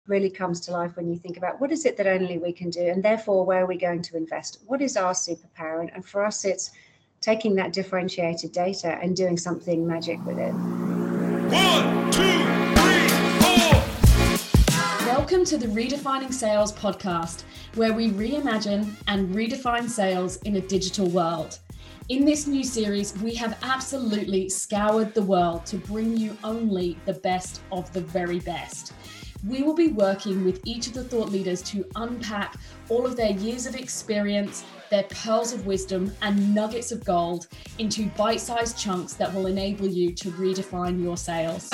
really comes to life when you think about what is it that only we can do, and therefore where are we going to invest? What is our superpower? And for us, it's taking that differentiated data and doing something magic with it. 1, 2, 3, 4. Welcome to the Redefining Sales podcast, where we reimagine and redefine sales in a digital world. In this new series, we have absolutely scoured the world to bring you only the best of the very best. We will be working with each of the thought leaders to unpack all of their years of experience, their pearls of wisdom and nuggets of gold into bite-sized chunks that will enable you to redefine your sales.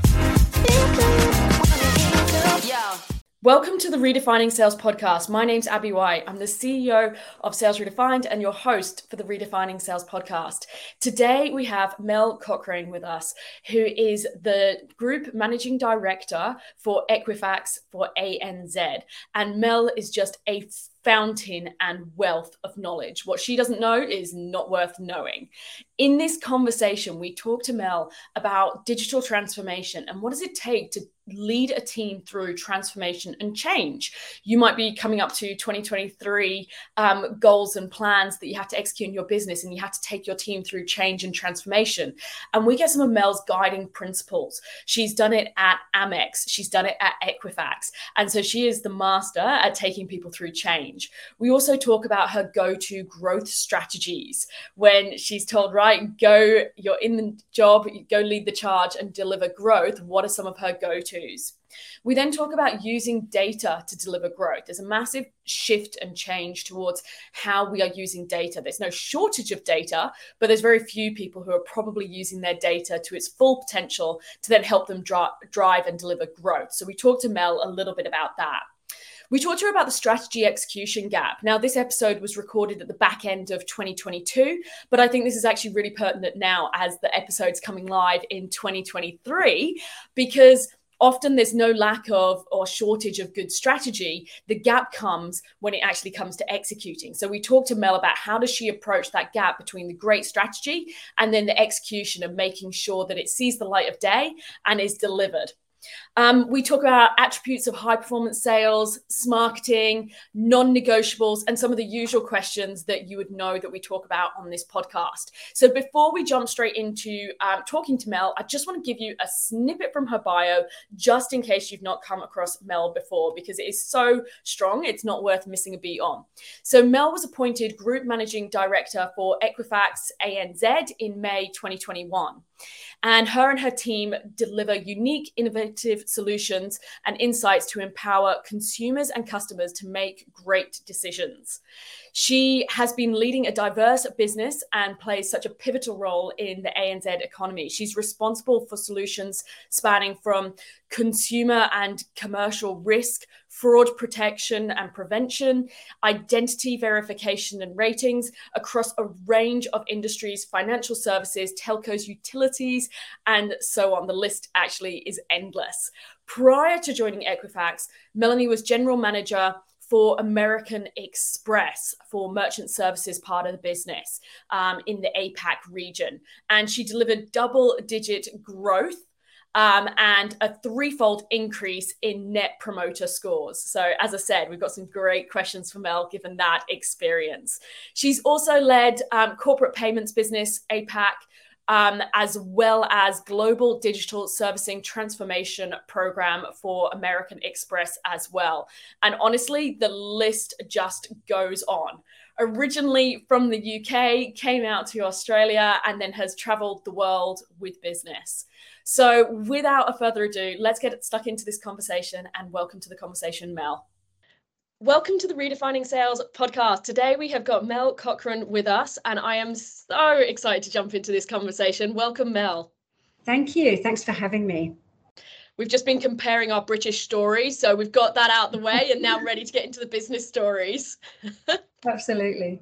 Welcome to the Redefining Sales podcast. My name's Abby White. I'm the CEO of Sales Redefined and your host for the Redefining Sales podcast. Today we have Mel Cochrane with us, who is the Group Managing Director for Equifax for ANZ. And Mel is just a fountain and wealth of knowledge. What she doesn't know is not worth knowing. In this conversation, we talk to Mel about digital transformation and what does it take to lead a team through transformation and change. You might be coming up to 2023 goals and plans that you have to execute in your business, and you have to take your team through change and transformation. And we get some of Mel's guiding principles. She's done it at Amex. She's done it at Equifax. And so she is the master at taking people through change. We also talk about her go-to growth strategies when she's told, right, go, you're in the job, go lead the charge and deliver growth. What are some of her go-tos? We then talk about using data to deliver growth. There's a massive shift and change towards how we are using data. There's no shortage of data, but there's very few people who are probably using their data to its full potential to then help them drive and deliver growth. So we talked to Mel a little bit about that. We talked to her about the strategy execution gap. Now, this episode was recorded at the back end of 2022, but I think this is actually really pertinent now as the episode's coming live in 2023, because often there's no lack of or shortage of good strategy. The gap comes when it actually comes to executing. So we talked to Mel about how does she approach that gap between the great strategy and then the execution of making sure that it sees the light of day and is delivered. We talk about attributes of high performance sales, marketing, non-negotiables, and some of the usual questions that you would know that we talk about on this podcast. So before we jump straight into talking to Mel, I just want to give you a snippet from her bio, just in case you've not come across Mel before, because it is so strong, it's not worth missing a beat on. So Mel was appointed Group Managing Director for Equifax ANZ in May 2021. And her team deliver unique, innovative solutions and insights to empower consumers and customers to make great decisions. She has been leading a diverse business and plays such a pivotal role in the ANZ economy. She's responsible for solutions spanning from consumer and commercial risk, fraud protection and prevention, identity verification and ratings across a range of industries, financial services, telcos, utilities, and so on. The list actually is endless. Prior to joining Equifax, Melanie was General Manager for American Express for merchant services part of the business in the APAC region. And she delivered double-digit growth and a threefold increase in net promoter scores. So as I said, we've got some great questions for Mel, given that experience. She's also led corporate payments business, APAC, as well as global digital servicing transformation program for American Express as well. And honestly, the list just goes on. Originally from the UK, came out to Australia, and then has traveled the world with business. So without a further ado, let's get stuck into this conversation, and welcome to the conversation, Mel. Welcome to the Redefining Sales podcast. Today we have got Mel Cochrane with us, and I am so excited to jump into this conversation. Welcome, Mel. Thank you. Thanks for having me. We've just been comparing our British stories, so we've got that out the way and now ready to get into the business stories. Absolutely.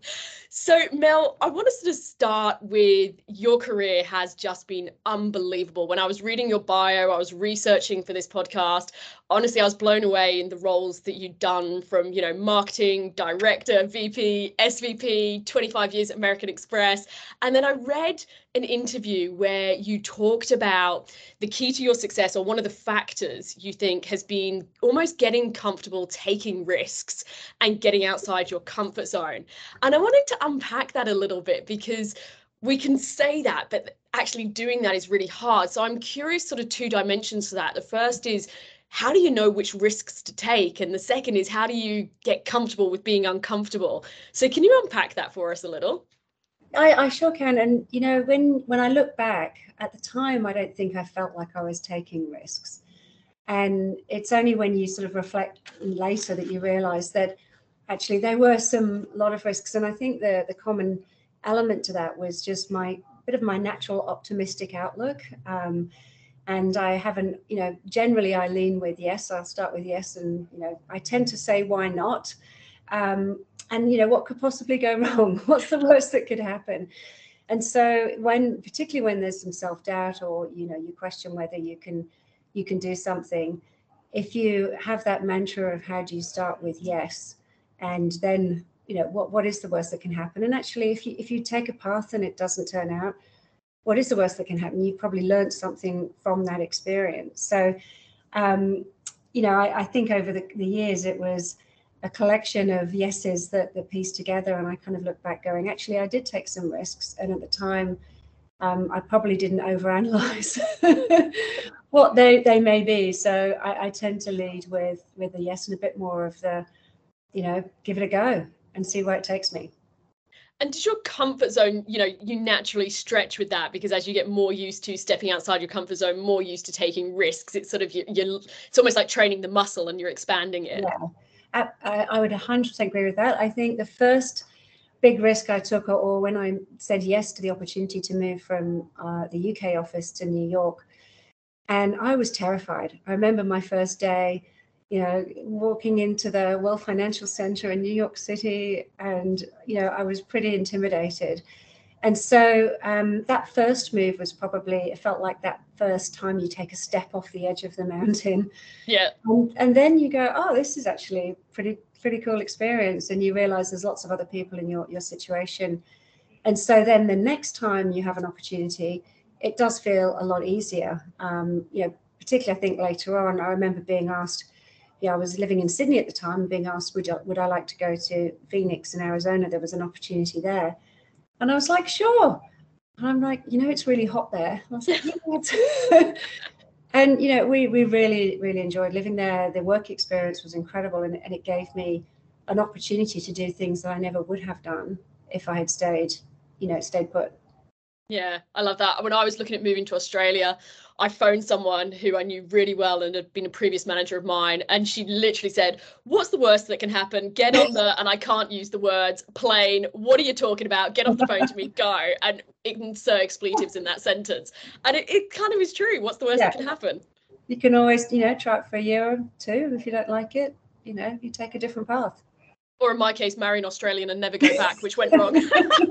So Mel, I want us to start with your career has just been unbelievable. When I was reading your bio, I was researching for this podcast. Honestly, I was blown away in the roles that you'd done from, marketing, director, VP, SVP, 25 years at American Express. And then I read an interview where you talked about the key to your success, or one of the factors you think has been almost getting comfortable taking risks and getting outside your comfort zone. And I wanted to unpack that a little bit, because we can say that, but actually doing that is really hard. So I'm curious, sort of two dimensions to that. The first is, how do you know which risks to take? And the second is, how do you get comfortable with being uncomfortable? So can you unpack that for us a little? I sure can. And, you know, when I look back at the time, I don't think I felt like I was taking risks. And it's only when you sort of reflect later that you realize that actually there were a lot of risks. And I think the common element to that was just my natural optimistic outlook. And I haven't, you know, generally I lean with yes. I'll start with yes. And, you know, I tend to say, why not? And, you know, what could possibly go wrong? What's the worst that could happen? And so particularly when there's some self-doubt, or, you know, you question whether you can do something, if you have that mantra of how do you start with yes, and then, you know, what is the worst that can happen? And actually, if you take a path and it doesn't turn out, what is the worst that can happen? You've probably learned something from that experience. So, you know, I think over the years, it was a collection of yeses that pieced together. And I kind of look back going, actually, I did take some risks. And at the time, I probably didn't overanalyze what they may be. So I tend to lead with a yes, and a bit more of the, you know, give it a go and see where it takes me. And does your comfort zone, you know, you naturally stretch with that, because as you get more used to stepping outside your comfort zone, more used to taking risks, it's sort of it's almost like training the muscle and you're expanding it. Yeah, I would 100% agree with that. I think the first big risk I took, or when I said yes to the opportunity to move from the UK office to New York, and I was terrified. I remember my first day, you know, walking into the World Financial Center in New York City, and, you know, I was pretty intimidated. And so that first move was probably, it felt like that first time you take a step off the edge of the mountain. Yeah. And then you go, oh, this is actually pretty cool experience. And you realize there's lots of other people in your situation. And so then the next time you have an opportunity, it does feel a lot easier. You know, particularly I think later on, I remember being asked, I was living in Sydney at the time, being asked, would I like to go to Phoenix in Arizona? There was an opportunity there. And I was like, sure. And I'm like, you know, it's really hot there. And I was like, yeah. And, you know, we really, really enjoyed living there. The work experience was incredible. And it gave me an opportunity to do things that I never would have done if I had stayed put. Yeah, I love that. When I was looking at moving to Australia, I phoned someone who I knew really well and had been a previous manager of mine. And she literally said, what's the worst that can happen? Get on and I can't use the words, plane. What are you talking about? Get off the phone to me, go. And insert expletives in that sentence. And it kind of is true. What's the worst that can happen? You can always, you know, try it for a year or two. If you don't like it, you know, you take a different path. Or in my case, marry an Australian and never go back, which went wrong.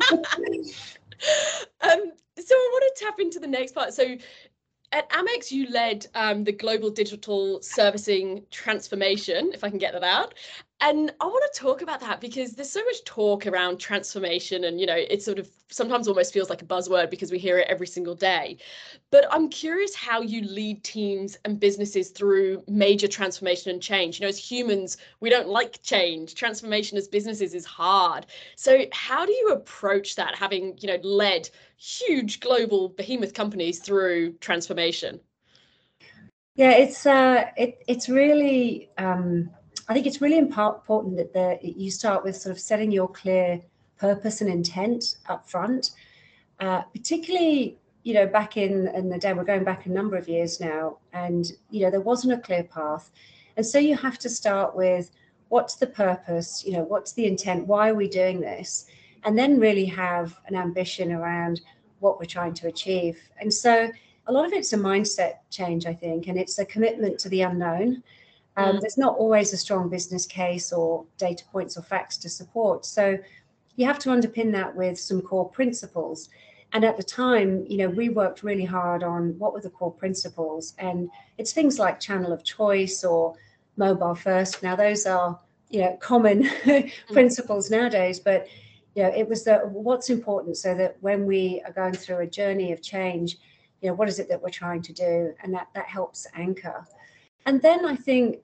So I want to tap into the next part. So at Amex, you led the global digital servicing transformation, if I can get that out. And I want to talk about that because there's so much talk around transformation, and, you know, it sort of sometimes almost feels like a buzzword because we hear it every single day. But I'm curious how you lead teams and businesses through major transformation and change. You know, as humans, we don't like change. Transformation as businesses is hard. So how do you approach that, having, you know, led huge global behemoth companies through transformation? Yeah, it's really I think it's really important that you start with sort of setting your clear purpose and intent up front, particularly, you know, back in the day. We're going back a number of years now, and, you know, there wasn't a clear path. And so you have to start with, what's the purpose, you know, what's the intent, why are we doing this? And then really have an ambition around what we're trying to achieve. And so a lot of it's a mindset change, I think, and it's a commitment to the unknown. There's not always a strong business case or data points or facts to support. So you have to underpin that with some core principles. And at the time, you know, we worked really hard on what were the core principles. And it's things like channel of choice or mobile first. Now, those are, you know, common principles nowadays. But, it was what's important, so that when we are going through a journey of change, what is it that we're trying to do, and that helps anchor. And then I think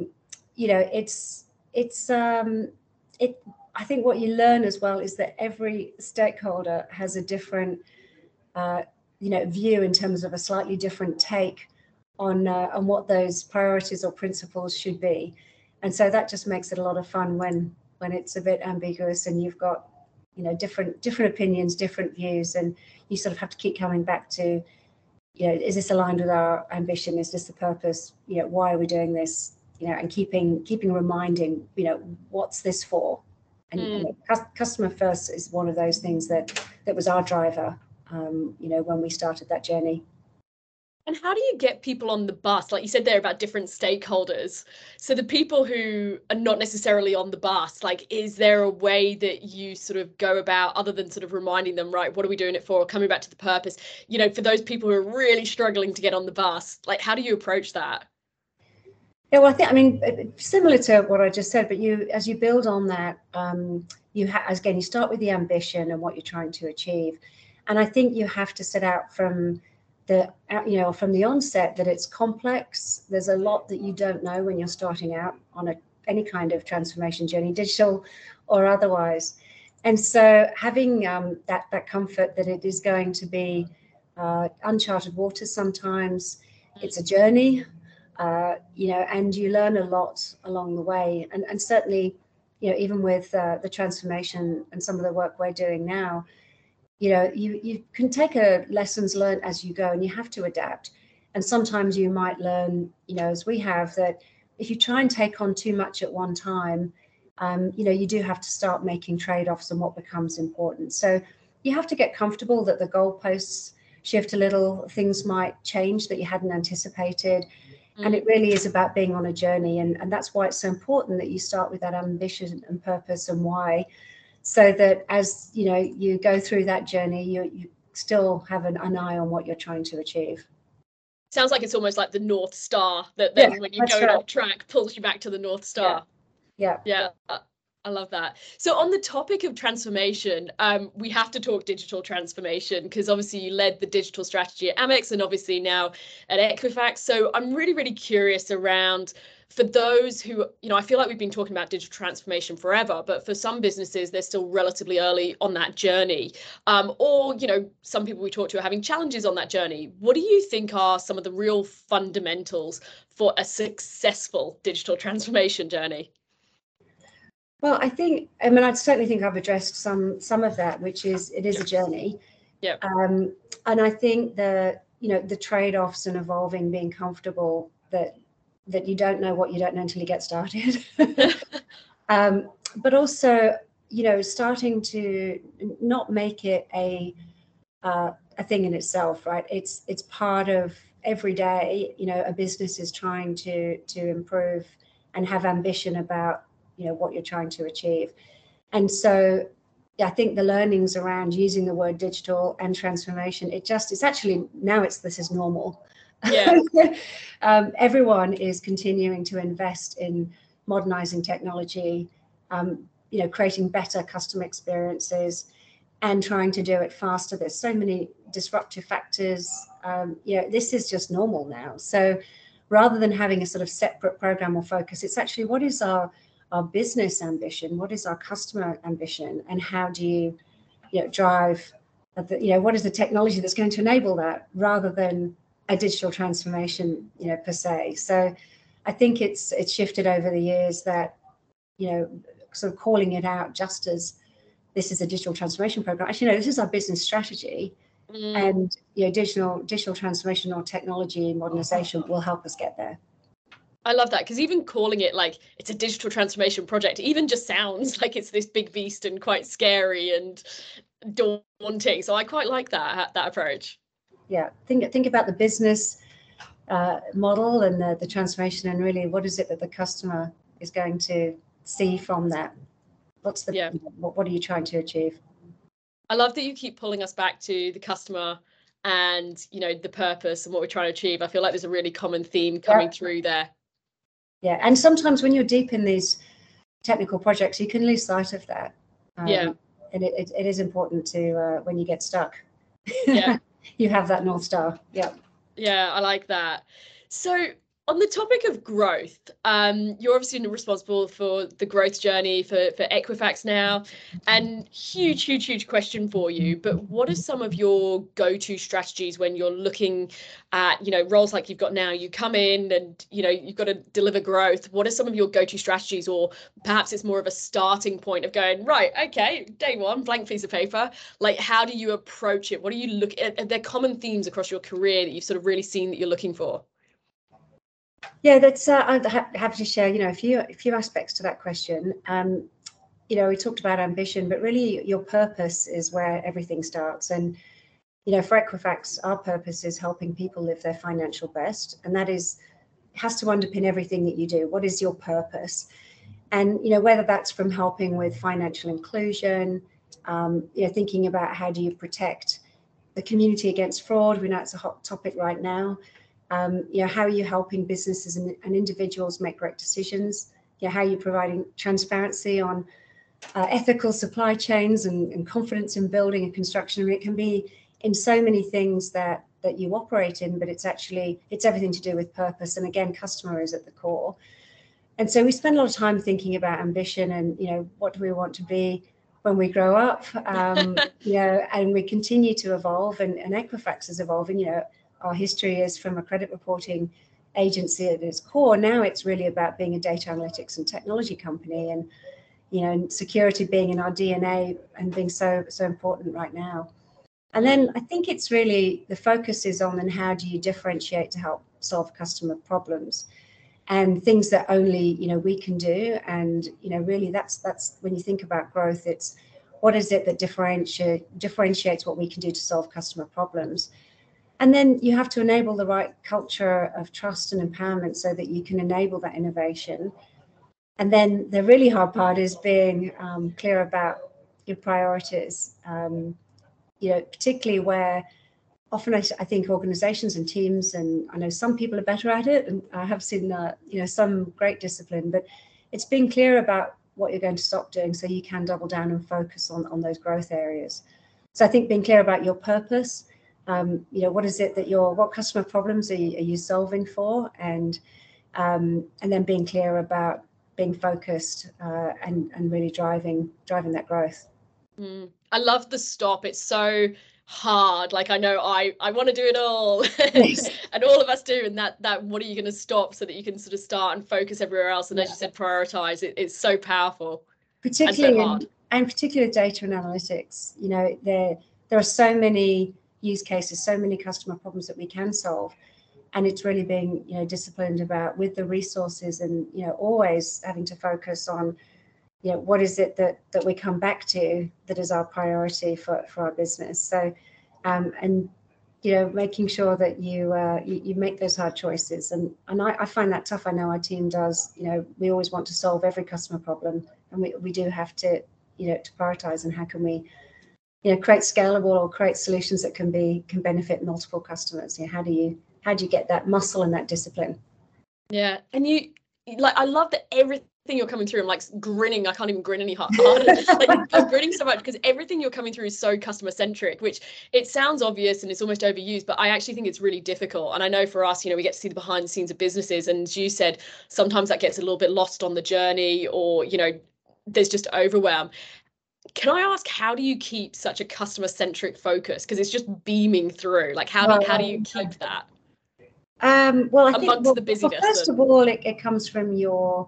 I think what you learn as well is that every stakeholder has a different view in terms of a slightly different take on what those priorities or principles should be. And so that just makes it a lot of fun when it's a bit ambiguous and you've got different opinions, different views, and you sort of have to keep coming back to, is this aligned with our ambition? Is this the purpose? Why are we doing this? And keeping reminding, what's this for? And customer first is one of those things that was our driver, when we started that journey. And how do you get people on the bus? Like you said there about different stakeholders. So the people who are not necessarily on the bus, like, is there a way that you sort of go about, other than sort of reminding them, right, what are we doing it for? Coming back to the purpose, for those people who are really struggling to get on the bus, like, how do you approach that? Yeah, well, similar to what I just said, but as you build on that, you start with the ambition and what you're trying to achieve. And I think you have to set out from the onset that it's complex. There's a lot that you don't know when you're starting out on any kind of transformation journey, digital or otherwise. And so having that comfort that it is going to be uncharted waters sometimes, it's a journey, and you learn a lot along the way. And certainly, even with the transformation and some of the work we're doing now, you can take lessons learned as you go, and you have to adapt. And sometimes you might learn, as we have, that if you try and take on too much at one time, you do have to start making trade-offs on what becomes important. So you have to get comfortable that the goalposts shift a little, things might change that you hadn't anticipated. And it really is about being on a journey. And that's why it's so important that you start with that ambition and purpose and why, so that as you go through that journey, you still have an eye on what you're trying to achieve. Sounds like it's almost like the North Star that then when you're going off track pulls you back to the North Star. Yeah. I love that. So on the topic of transformation, we have to talk digital transformation, because obviously you led the digital strategy at Amex and obviously now at Equifax. So I'm really, really curious around, for those who, I feel like we've been talking about digital transformation forever, but for some businesses, they're still relatively early on that journey. Or, some people we talk to are having challenges on that journey. What do you think are some of the real fundamentals for a successful digital transformation journey? Well, I certainly think I've addressed some of that, which is it is a journey. Yeah. And I think the trade-offs and evolving, being comfortable that you don't know what you don't know until you get started. But also, starting to not make it a thing in itself, right? It's part of every day. A business is trying to improve and have ambition about what you're trying to achieve. And so I think the learnings around using the word digital and transformation, it's actually now this is normal. Yeah. Everyone is continuing to invest in modernizing technology, creating better customer experiences and trying to do it faster. There's so many disruptive factors. This is just normal now. So rather than having a sort of separate program or focus, it's actually, what is our business ambition? What is our customer ambition? And how do you drive, what is the technology that's going to enable that, rather than a digital transformation, per se. So I think it's shifted over the years that, sort of calling it out just as this is a digital transformation program. Actually, no, this is our business strategy. And digital transformation or technology modernization will help us get there. I love that, because even calling it like it's a digital transformation project even just sounds like it's this big beast and quite scary and daunting. So I quite like that approach. Yeah, think about the business model and the transformation, and really what is it that the customer is going to see from that? What are you trying to achieve? I love that you keep pulling us back to the customer and the purpose and what we're trying to achieve. I feel like there's a really common theme coming through there. Yeah, and sometimes when you're deep in these technical projects, you can lose sight of that. it is important to when you get stuck, Yeah. you have that North Star. Yeah. Yeah, I like that. So on the topic of growth, you're obviously responsible for the growth journey for Equifax now, and huge question for you. But what are some of your go-to strategies when you're looking at, roles like you've got now? You come in and, you've got to deliver growth. What are some of your go-to strategies? Or perhaps it's more of a starting point of going, right, okay, day one, blank piece of paper. Like, how do you approach it? What do you look at? Are there common themes across your career that you've sort of really seen that you're looking for? Yeah, that's. I'm happy to share. A few aspects to that question. We talked about ambition, but really your purpose is where everything starts. And for Equifax, our purpose is helping people live their financial best, and that has to underpin everything that you do. What is your purpose? And whether that's from helping with financial inclusion, thinking about how do you protect the community against fraud. We know it's a hot topic right now. How are you helping businesses and individuals make great decisions? How are you providing transparency on ethical supply chains and confidence in building and construction? It can be in so many things that you operate in, but it's everything to do with purpose. And again, customer is at the core. And so we spend a lot of time thinking about ambition and, what do we want to be when we grow up? And we continue to evolve, and Equifax is evolving. Our history is from a credit reporting agency at its core. Now it's really about being a data analytics and technology company, and and security being in our DNA and being so important right now. And then I think it's really the focus is on, and how do you differentiate to help solve customer problems and things that only we can do. And really that's when you think about growth, it's what is it that differentiates what we can do to solve customer problems. And then you have to enable the right culture of trust and empowerment so that you can enable that innovation. And then the really hard part is being clear about your priorities, particularly where often I think organizations and teams, and I know some people are better at it, and I have seen some great discipline, but it's being clear about what you're going to stop doing so you can double down and focus on those growth areas. So I think being clear about your purpose, what is it that what customer problems are you solving for, and then being clear about being focused and really driving that growth. I love the stop. It's so hard. Like, I know I want to do it all. Yes. And all of us do. And that what are you going to stop so that you can sort of start and focus everywhere else? And as you said, prioritize. It's so powerful. Particularly and so hard. And particularly data and analytics. There are so many use cases, so many customer problems that we can solve. And it's really being, disciplined about with the resources, and, always having to focus on, what is it that we come back to that is our priority for our business. So, and, making sure that you make those hard choices. And I find that tough. I know our team does. We always want to solve every customer problem, and we do have to, to prioritize, and how can we, create scalable or create solutions that can benefit multiple customers. How do you get that muscle and that discipline? Yeah. And I love that everything you're coming through, I'm like grinning. I can't even grin any harder. I'm grinning so much because everything you're coming through is so customer centric, which it sounds obvious and it's almost overused, but I actually think it's really difficult. And I know for us, we get to see the behind the scenes of businesses, and as you said, sometimes that gets a little bit lost on the journey, or there's just overwhelm. Can I ask, how do you keep such a customer centric focus? Because it's just beaming through. Like, how do you keep that? Well, I think the busyness. Well, first of all, it comes from your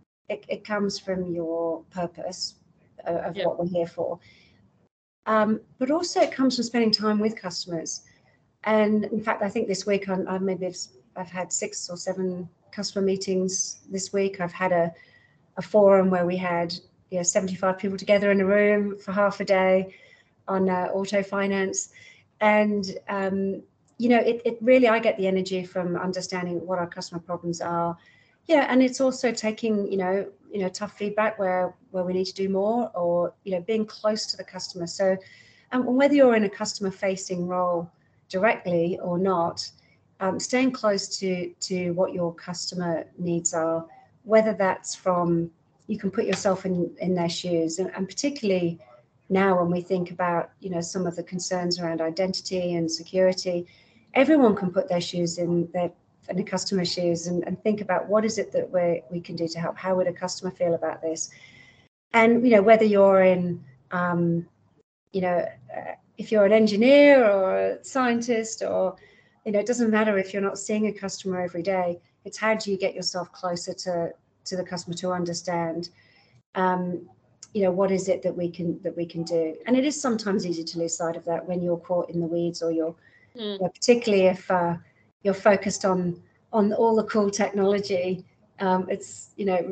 purpose of what we're here for, but also it comes from spending time with customers. And in fact, I think this week I've had 6 or 7 customer meetings this week. I've had a forum where we had 75 people together in a room for half a day on auto finance, and it really, I get the energy from understanding what our customer problems are. And it's also taking, tough feedback where we need to do more, or, being close to the customer. So whether you're in a customer facing role directly or not, staying close to what your customer needs are, whether that's from, you can put yourself in their shoes, and particularly now when we think about, some of the concerns around identity and security, everyone can put their shoes in the customer's shoes and think about what is it that we can do to help. How would a customer feel about this? And, whether you're in, if you're an engineer or a scientist, or, it doesn't matter if you're not seeing a customer every day. It's how do you get yourself closer to the customer to understand, what is it that we can do. And it is sometimes easy to lose sight of that when you're caught in the weeds, or you're particularly if you're focused on all the cool technology. It's,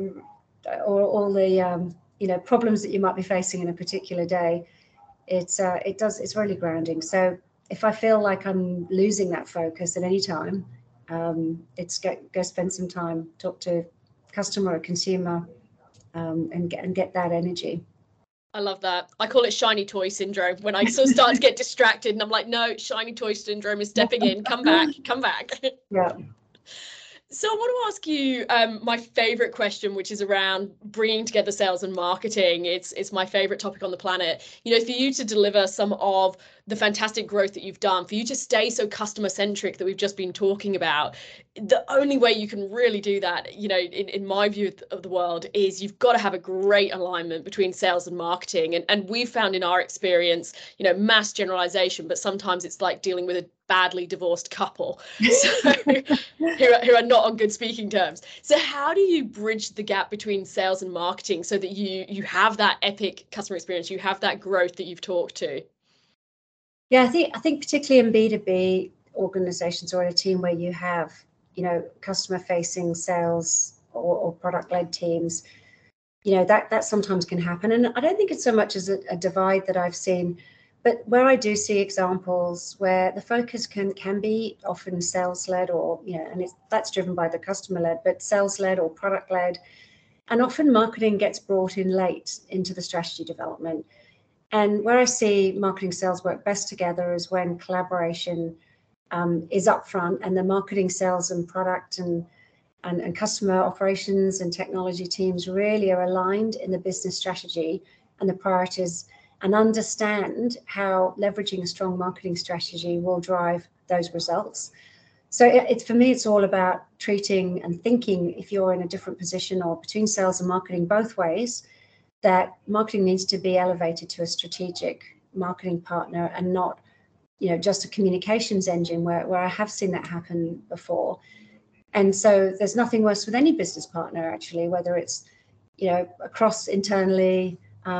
or all the problems that you might be facing in a particular day. It's really grounding. So if I feel like I'm losing that focus at any time, it's go spend some time, talk to customer or consumer, and get that energy. I love that. I call it shiny toy syndrome, when I sort of start to get distracted and I'm like, no, shiny toy syndrome is stepping in. Come back. Yeah. So I want to ask you my favorite question, which is around bringing together sales and marketing. It's my favorite topic on the planet. For you to deliver some of the fantastic growth that you've done, for you to stay so customer centric that we've just been talking about, the only way you can really do that, in my view of the world, is you've got to have a great alignment between sales and marketing. And we've found in our experience, mass generalization, but sometimes it's like dealing with a badly divorced couple, so who are not on good speaking terms. So how do you bridge the gap between sales and marketing so that you have that epic customer experience, you have that growth that you've talked to? Yeah, I think particularly in B2B organizations, or in a team where you have, customer facing sales or product led teams, that sometimes can happen. And I don't think it's so much as a divide that I've seen, but where I do see examples where the focus can be often sales led, or, and that's driven by the customer led, but sales led or product led. And often marketing gets brought in late into the strategy development. And where I see marketing sales work best together is when collaboration is upfront, and the marketing, sales and product and customer operations and technology teams really are aligned in the business strategy and the priorities, and understand how leveraging a strong marketing strategy will drive those results. So for me, it's all about treating and thinking, if you're in a different position or between sales and marketing, both ways, that marketing needs to be elevated to a strategic marketing partner, and not, just a communications engine, where I have seen that happen before. And so there's nothing worse with any business partner, actually, whether it's, across internally,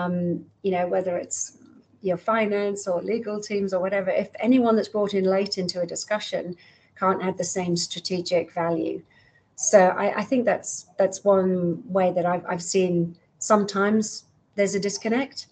whether it's your finance or legal teams or whatever. If anyone that's brought in late into a discussion can't add the same strategic value. So I think that's one way that I've seen sometimes there's a disconnect.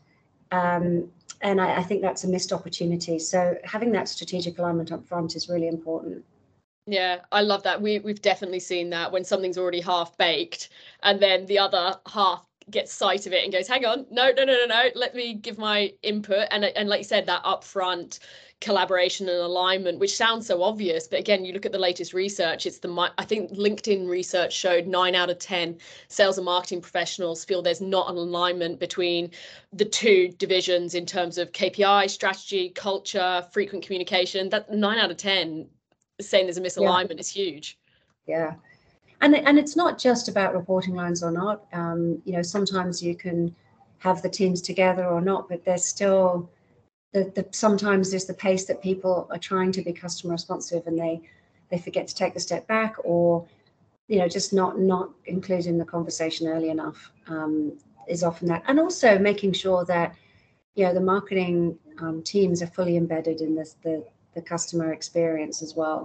And I think that's a missed opportunity. So having that strategic alignment up front is really important. Yeah, I love that. We've definitely seen that when something's already half baked and then the other half gets sight of it and goes, hang on, no, let me give my input. And like you said, that upfront collaboration and alignment, which sounds so obvious, but again, you look at the latest research, I think LinkedIn research showed 9 out of 10 sales and marketing professionals feel there's not an alignment between the two divisions in terms of KPI, strategy, culture, frequent communication. That 9 out of 10 saying there's a misalignment is huge. Yeah. And it's not just about reporting lines or not. Sometimes you can have the teams together or not, but there's still sometimes there's the pace that people are trying to be customer responsive, and they forget to take the step back, or just not include in the conversation early enough, is often that. And also making sure that the marketing teams are fully embedded in the customer experience as well.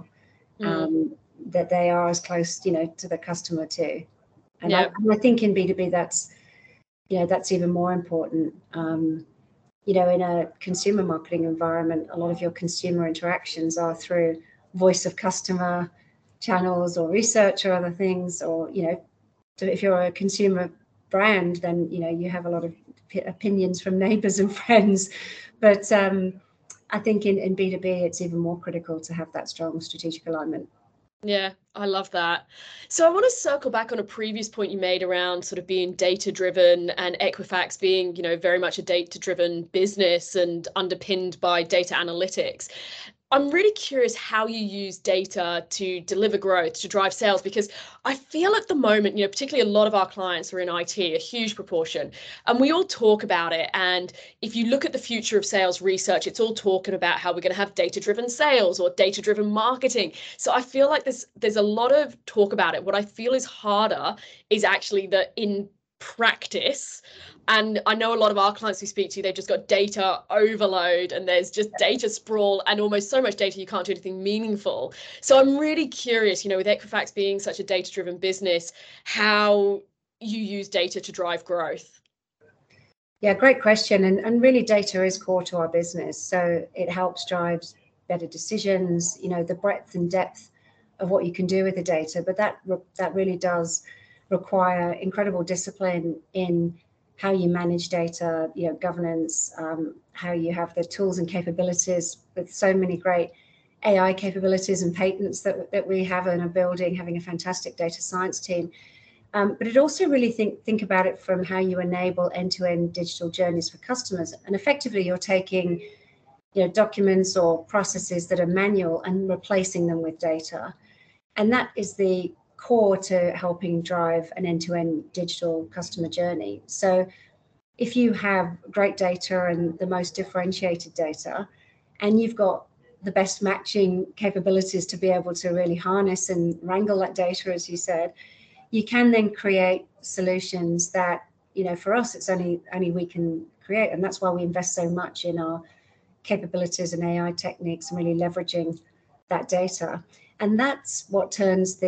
That they are as close, to the customer too. And I think in B2B that's even more important. In a consumer marketing environment, a lot of your consumer interactions are through voice of customer channels or research or other things, or, if you're a consumer brand, then, you have a lot of opinions from neighbors and friends. But I think in B2B, it's even more critical to have that strong strategic alignment. Yeah, I love that. So I want to circle back on a previous point you made around sort of being data driven and Equifax being, very much a data driven business and underpinned by data analytics. I'm really curious how you use data to deliver growth, to drive sales, because I feel at the moment, particularly a lot of our clients are in IT, a huge proportion, and we all talk about it. And if you look at the future of sales research, it's all talking about how we're going to have data-driven sales or data-driven marketing. So I feel like there's a lot of talk about it. What I feel is harder is actually that in practice. And I know a lot of our clients we speak to, they've just got data overload and there's just data sprawl and almost so much data you can't do anything meaningful. So I'm really curious, with Equifax being such a data-driven business, how you use data to drive growth. Yeah, great question. And really data is core to our business. So it helps drive better decisions, the breadth and depth of what you can do with the data. But that really does require incredible discipline in how you manage data, governance, how you have the tools and capabilities with so many great AI capabilities and patents that we have and are building, having a fantastic data science team. But it also really think about it from how you enable end-to-end digital journeys for customers. And effectively, you're taking documents or processes that are manual and replacing them with data. And that is the core to helping drive an end-to-end digital customer journey. So if you have great data and the most differentiated data, and you've got the best matching capabilities to be able to really harness and wrangle that data, as you said, you can then create solutions that, for us, it's only we can create. And that's why we invest so much in our capabilities and AI techniques and really leveraging that data. And that's what drives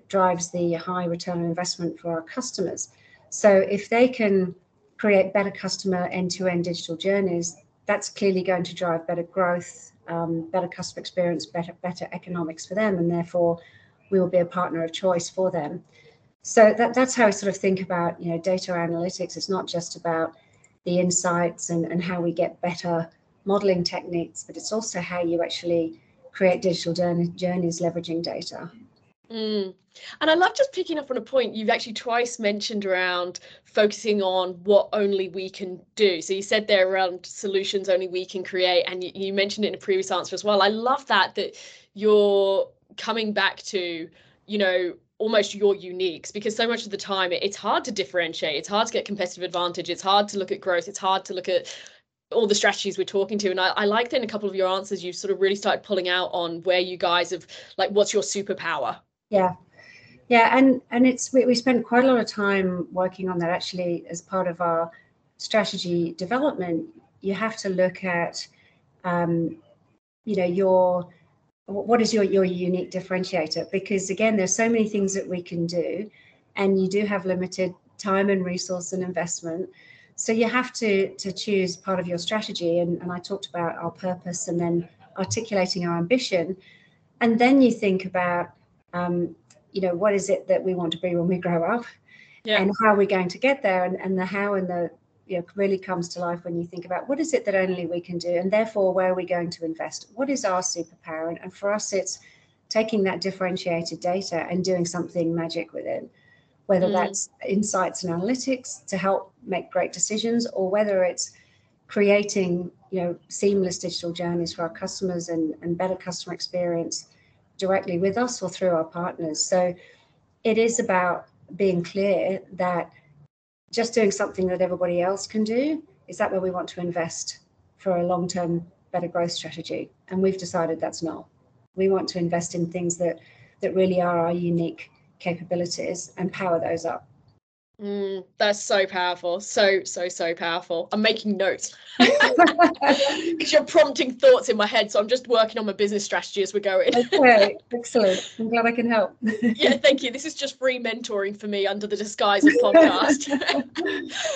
the high return on investment for our customers. So if they can create better customer end-to-end digital journeys, that's clearly going to drive better growth, better customer experience, better economics for them, and therefore we will be a partner of choice for them. So that's how I sort of think about data analytics. It's not just about the insights and how we get better modeling techniques, but it's also how you actually create digital journeys leveraging data. And I love just picking up on a point you've actually twice mentioned around focusing on what only we can do. So you said there around solutions only we can create, and you mentioned it in a previous answer as well. I love that you're coming back to, almost your uniques, because so much of the time it's hard to differentiate. It's hard to get competitive advantage. It's hard to look at growth. It's hard to look at all the strategies we're talking to. And I like that in a couple of your answers, you've sort of really started pulling out on where you guys have, like, what's your superpower? Yeah. And we spent quite a lot of time working on that actually as part of our strategy development. You have to look at, what is your unique differentiator? Because again, there's so many things that we can do, and you do have limited time and resource and investment. So you have to choose part of your strategy. And I talked about our purpose and then articulating our ambition. And then you think about, what is it that we want to be when we grow up, and how are we going to get there? And the how and the really comes to life when you think about what is it that only we can do, and therefore where are we going to invest? What is our superpower? And for us, it's taking that differentiated data and doing something magic with it, whether that's insights and analytics to help make great decisions, or whether it's creating seamless digital journeys for our customers and better customer experience directly with us or through our partners. So it is about being clear that just doing something that everybody else can do, is that where we want to invest for a long-term better growth strategy? And we've decided that's not. We want to invest in things that really are our unique capabilities and power those up. That's so powerful. So powerful. I'm making notes because you're prompting thoughts in my head. So I'm just working on my business strategy as we're going. Okay, excellent. I'm glad I can help. Yeah, thank you. This is just free mentoring for me under the disguise of podcast.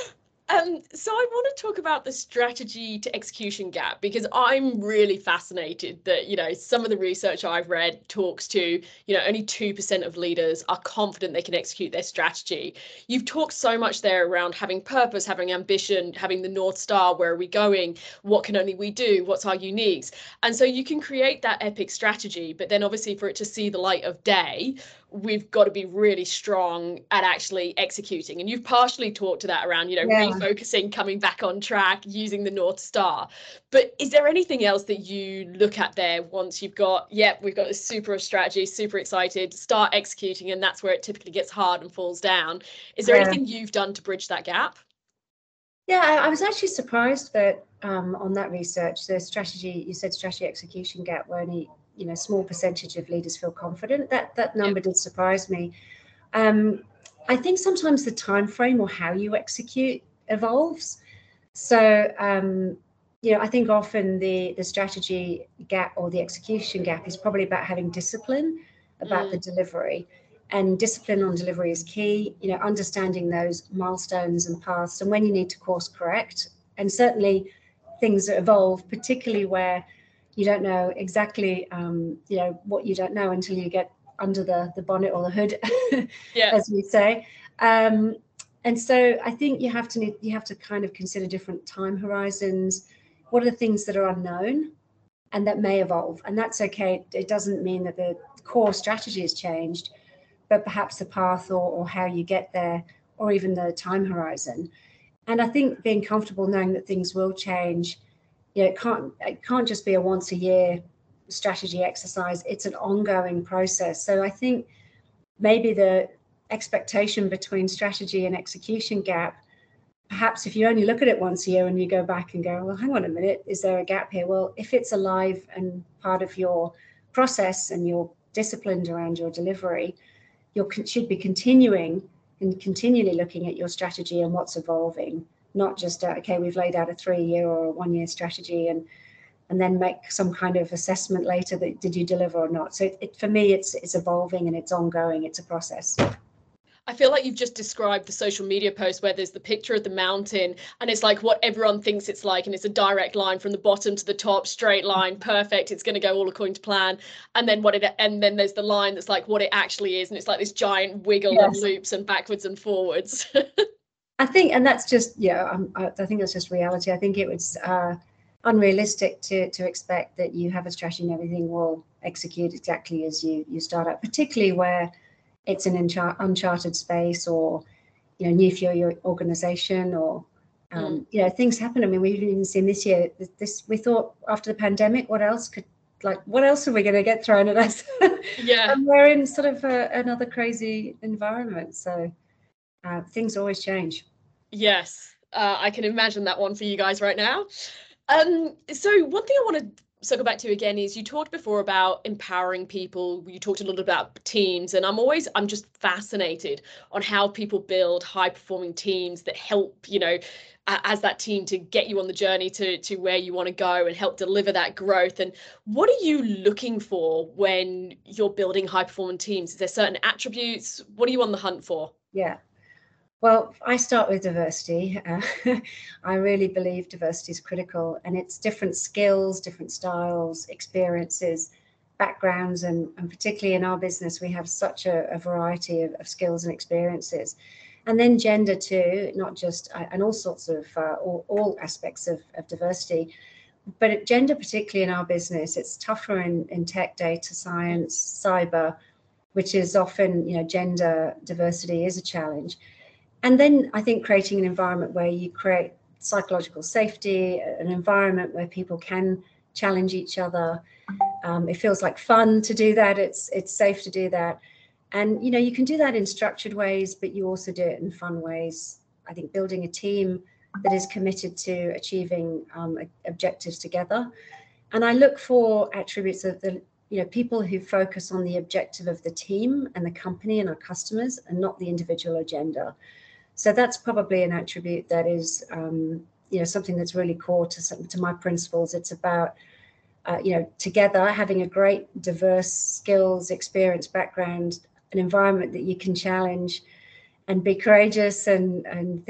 So I want to talk about the strategy to execution gap, because I'm really fascinated that, some of the research I've read talks to, only 2% of leaders are confident they can execute their strategy. You've talked so much there around having purpose, having ambition, having the North Star, where are we going? What can only we do? What's our uniques? And so you can create that epic strategy, but then obviously for it to see the light of day, we've got to be really strong at actually executing. And you've partially talked to that around, refocusing, coming back on track, using the North Star. But is there anything else that you look at there once you've got, we've got this super strategy, super excited, start executing, and that's where it typically gets hard and falls down? Is there anything you've done to bridge that gap? Yeah, I was actually surprised that on that research, the strategy, you said strategy execution gap, where only small percentage of leaders feel confident. That number did surprise me. I think sometimes the time frame or how you execute evolves. So I think often the strategy gap or the execution gap is probably about having discipline about the delivery. And discipline on delivery is key, understanding those milestones and paths and when you need to course correct. And certainly things evolve, particularly where you don't know exactly, what you don't know until you get under the bonnet or the hood, as we say. And so I think you have to kind of consider different time horizons. What are the things that are unknown and that may evolve? And that's okay. It doesn't mean that the core strategy has changed, but perhaps the path or how you get there, or even the time horizon. And I think being comfortable knowing that things will change, it can't just be a once a year strategy exercise. It's an ongoing process. So I think maybe the expectation between strategy and execution gap, perhaps if you only look at it once a year and you go back and go, well, hang on a minute, is there a gap here? Well, if it's alive and part of your process and you're disciplined around your delivery, you should be continually looking at your strategy and what's evolving, not just, okay, we've laid out a 3-year or a 1-year strategy and then make some kind of assessment later that did you deliver or not. So for me, it's evolving and it's ongoing. It's a process. I feel like you've just described the social media post where there's the picture of the mountain and it's like what everyone thinks it's like, and it's a direct line from the bottom to the top, straight line, perfect, it's going to go all according to plan. And then then there's the line that's like what it actually is, and it's like this giant wiggle and loops and backwards and forwards. I think, and that's just I think that's just reality. I think it was unrealistic to expect that you have a strategy and everything will execute exactly as you start out, particularly where it's an uncharted space, or new for your organization, or things happen. I mean, we've even seen this year. We thought after the pandemic, what else are we going to get thrown at us? And we're in sort of another crazy environment. So things always change. Yes, I can imagine that one for you guys right now. So one thing I want to circle back to again is you talked before about empowering people. You talked a little about teams, and I'm just fascinated on how people build high performing teams that help, as that team to get you on the journey to where you want to go and help deliver that growth. And what are you looking for when you're building high performing teams? Is there certain attributes? What are you on the hunt for? Yeah. Well, I start with diversity. I really believe diversity is critical, and it's different skills, different styles, experiences, backgrounds, and particularly in our business, we have such a variety of skills and experiences. And then gender too, not just, and all sorts of, all aspects of diversity. But gender, particularly in our business, it's tougher in tech, data science, cyber, which is often, gender diversity is a challenge. And then I think creating an environment where you create psychological safety, an environment where people can challenge each other. It feels like fun to do that. It's safe to do that. And, you can do that in structured ways, but you also do it in fun ways. I think building a team that is committed to achieving objectives together. And I look for attributes of the, people who focus on the objective of the team and the company and our customers, and not the individual agenda. So that's probably an attribute that is, something that's really core to my principles. It's about, together having a great, diverse skills, experience, background, an environment that you can challenge and be courageous and think,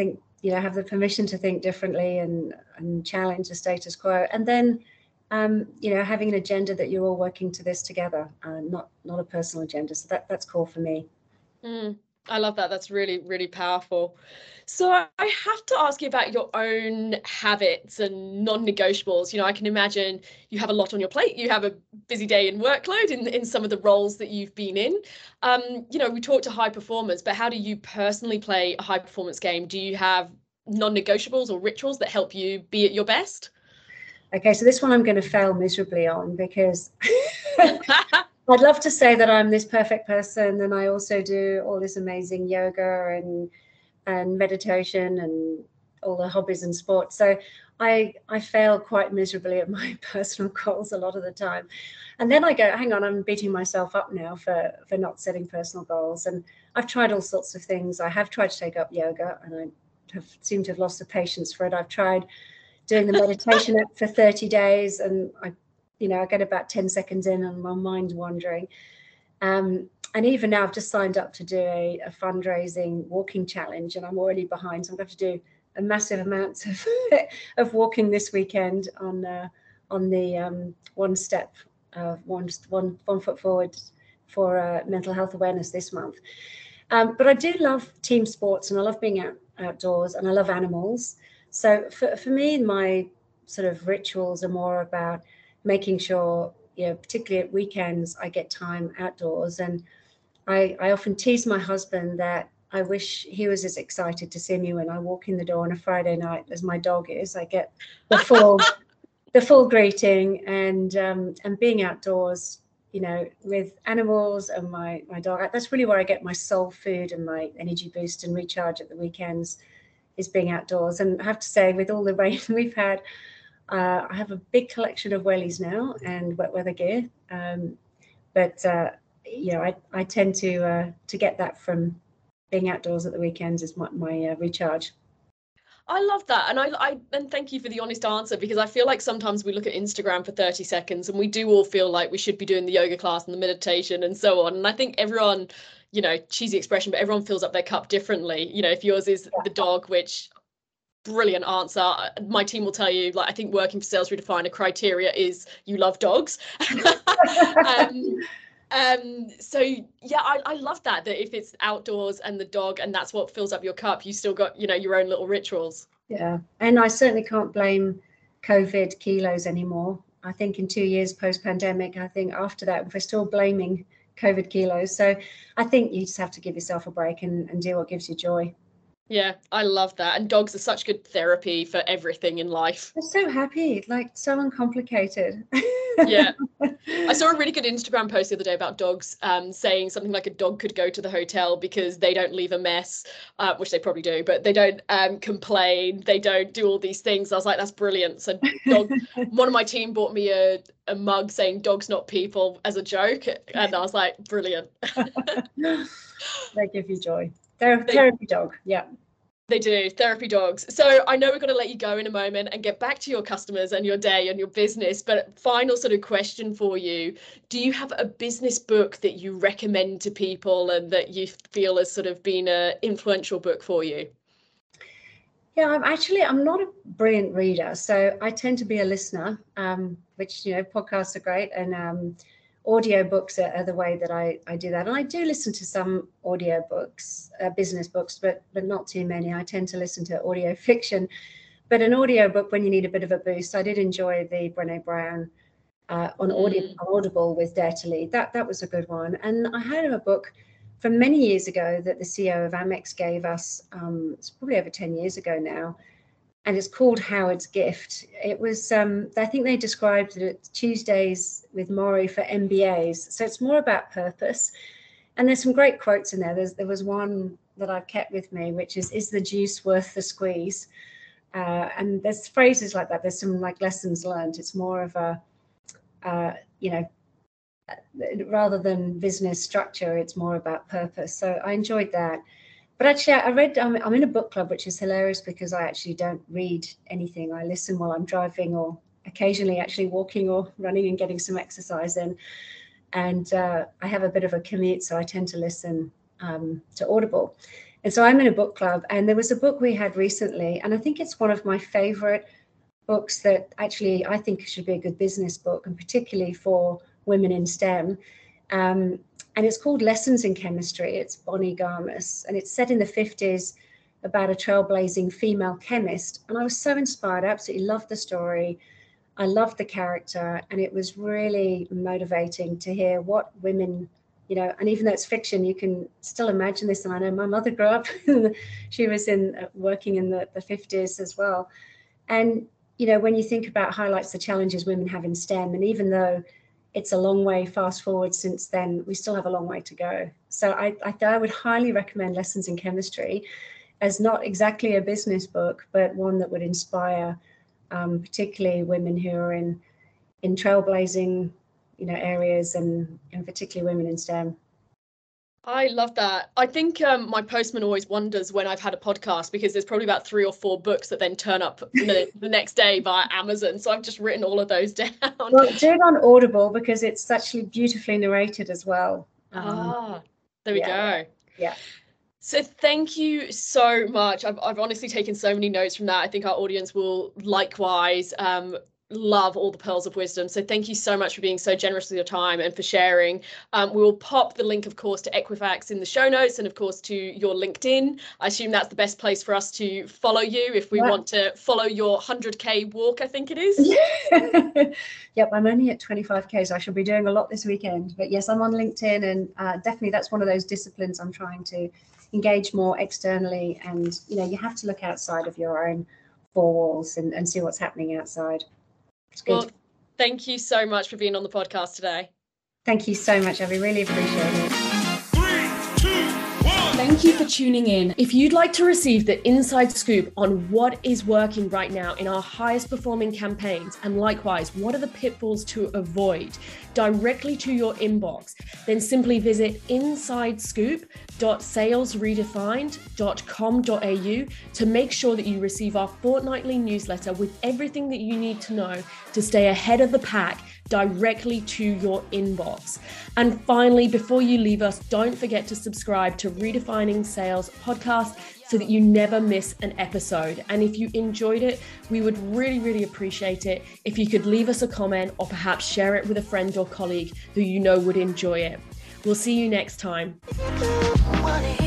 have the permission to think differently and challenge the status quo. And then, having an agenda that you're all working to this together, not a personal agenda. So that's cool for me. I love that. That's really, really powerful. So I have to ask you about your own habits and non-negotiables. I can imagine you have a lot on your plate. You have a busy day in workload in some of the roles that you've been in. We talk to high performers, but how do you personally play a high performance game? Do you have non-negotiables or rituals that help you be at your best? Okay, so this one I'm going to fail miserably on, because I'd love to say that I'm this perfect person, and I also do all this amazing yoga and meditation and all the hobbies and sports. So I fail quite miserably at my personal goals a lot of the time. And then I go, hang on, I'm beating myself up now for not setting personal goals. And I've tried all sorts of things. I have tried to take up yoga, and I seem to have lost the patience for it. I've tried doing the meditation app for 30 days, and I get about 10 seconds in and my mind's wandering. And even now I've just signed up to do a fundraising walking challenge, and I'm already behind. So I'm going to do a massive amount of walking this weekend on the one foot forward for mental health awareness this month. But I do love team sports, and I love being outdoors, and I love animals. So for me, my sort of rituals are more about making sure, particularly at weekends, I get time outdoors. And I often tease my husband that I wish he was as excited to see me when I walk in the door on a Friday night as my dog is. I get the full greeting, and being outdoors, with animals and my dog. That's really where I get my soul food and my energy boost and recharge at the weekends, is being outdoors. And I have to say, with all the rain we've had, I have a big collection of wellies now and wet weather gear. But I tend to get that from being outdoors at the weekends is my recharge. I love that. And thank you for the honest answer, because I feel like sometimes we look at Instagram for 30 seconds and we do all feel like we should be doing the yoga class and the meditation and so on. And I think everyone, cheesy expression, but everyone fills up their cup differently. If yours is the dog, which brilliant answer. My team will tell you, I think working for Sales Redefined, a criteria is you love dogs. So yeah, I love that if it's outdoors and the dog and that's what fills up your cup, you still got, your own little rituals. Yeah. And I certainly can't blame COVID kilos anymore. I think in 2 years post-pandemic, I think after that, we're still blaming COVID kilos. So I think you just have to give yourself a break and do what gives you joy. Yeah, I love that. And dogs are such good therapy for everything in life. They're so happy, so uncomplicated. Yeah. I saw a really good Instagram post the other day about dogs, saying something like a dog could go to the hotel because they don't leave a mess, which they probably do, but they don't complain. They don't do all these things. I was like, that's brilliant. So one of my team bought me a mug saying dogs not people as a joke. And I was like, brilliant. They give you joy. They're a therapy dog. Yeah. They do, therapy dogs. So I know we're going to let you go in a moment and get back to your customers and your day and your business, but final sort of question for you. Do you have a business book that you recommend to people and that you feel has sort of been an influential book for you? Yeah, I'm not a brilliant reader, so I tend to be a listener, which, podcasts are great, and audio books are the way that I do that. And I do listen to some audio books, business books, but not too many. I tend to listen to audio fiction, but an audio book when you need a bit of a boost. I did enjoy the Brené Brown on Audible with Dare to Lead. That was a good one. And I had a book from many years ago that the CEO of Amex gave us. It's probably over 10 years ago now. And it's called Howard's Gift. It was, I think they described it Tuesdays with Maury for MBAs. So it's more about purpose. And there's some great quotes in there. There was one that I've kept with me, which is the juice worth the squeeze? And there's phrases like that. There's some lessons learned. It's more of a, rather than business structure, it's more about purpose. So I enjoyed that. But actually, I read, I'm in a book club, which is hilarious because I actually don't read anything. I listen while I'm driving or occasionally actually walking or running and getting some exercise in. And I have a bit of a commute, so I tend to listen to Audible. And so I'm in a book club, and there was a book we had recently, and I think it's one of my favorite books that actually I think should be a good business book, and particularly for women in STEM. And it's called Lessons in Chemistry. It's Bonnie Garmus, and it's set in the 50s about a trailblazing female chemist. And I was so inspired. I absolutely loved the story. I loved the character, and it was really motivating to hear what women, you know, and even though it's fiction, you can still imagine this. And I know my mother grew up, she was working in the 50s as well. And, you know, when you think about highlights the challenges women have in STEM, and even though it's a long way fast forward since then, we still have a long way to go. So I would highly recommend Lessons in Chemistry as not exactly a business book, but one that would inspire particularly women who are in trailblazing, you know, areas, and particularly women in STEM. I love that. I think my postman always wonders when I've had a podcast, because there's probably about 3 or 4 books that then turn up the next day via Amazon. So I've just written all of those down. Well, do it on Audible, because it's such beautifully narrated as well. There we go. Yeah. So thank you so much. I've honestly taken so many notes from that. I think our audience will likewise love all the pearls of wisdom. So thank you so much for being so generous with your time and for sharing. We will pop the link, of course, to Equifax in the show notes, and of course to your LinkedIn. I assume that's the best place for us to follow you if we want to follow your 100K walk, I think it is. Yep, I'm only at 25K, so I shall be doing a lot this weekend. But yes, I'm on LinkedIn, and definitely that's one of those disciplines I'm trying to engage more externally. And, you know, you have to look outside of your own 4 walls and see what's happening outside. It's good. Well, thank you so much for being on the podcast today. Thank you so much, Abby. Really appreciate it. 3, 2, 1. Thank you for tuning in. If you'd like to receive the inside scoop on what is working right now in our highest performing campaigns, and likewise, what are the pitfalls to avoid directly to your inbox, then simply visit insidescoop.salesredefined.com.au to make sure that you receive our fortnightly newsletter with everything that you need to know to stay ahead of the pack directly to your inbox. And finally, before you leave us, don't forget to subscribe to Redefining Sales podcast so that you never miss an episode. And if you enjoyed it, we would really, really appreciate it if you could leave us a comment, or perhaps share it with a friend or colleague who you know would enjoy it. We'll see you next time.